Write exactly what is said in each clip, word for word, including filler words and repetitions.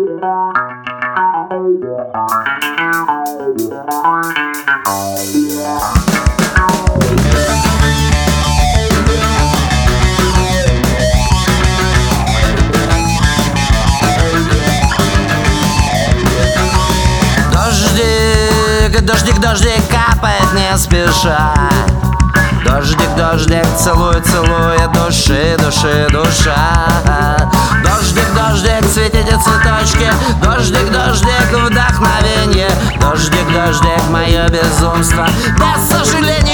Дождик, дождик капает не спеша. Дождик, дождик, целуй, целуй, души, души, душа. Дождик, дождик, цветите цветочки. Дождик, дождик, вдохновенье. Дождик, дождик, мое безумство без сожаления.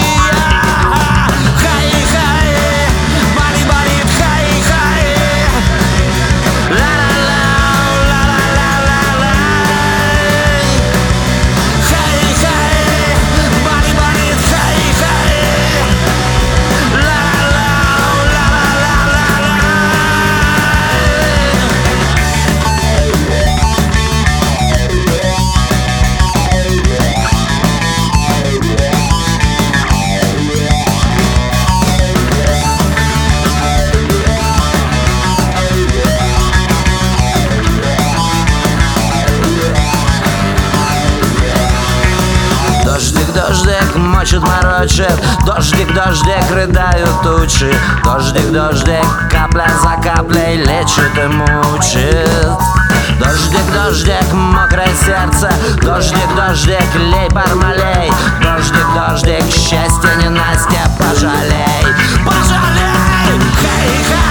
Дождик мочит, морочит. Дождик, дождик, рыдают тучи. Дождик, дождик, капля за каплей лечит и мучит. Дождик, дождик, мокрое сердце. Дождик, дождик, лей, пармалей. Дождик, дождик, счастье ненастье, пожалей, пожалей. Хей, хей.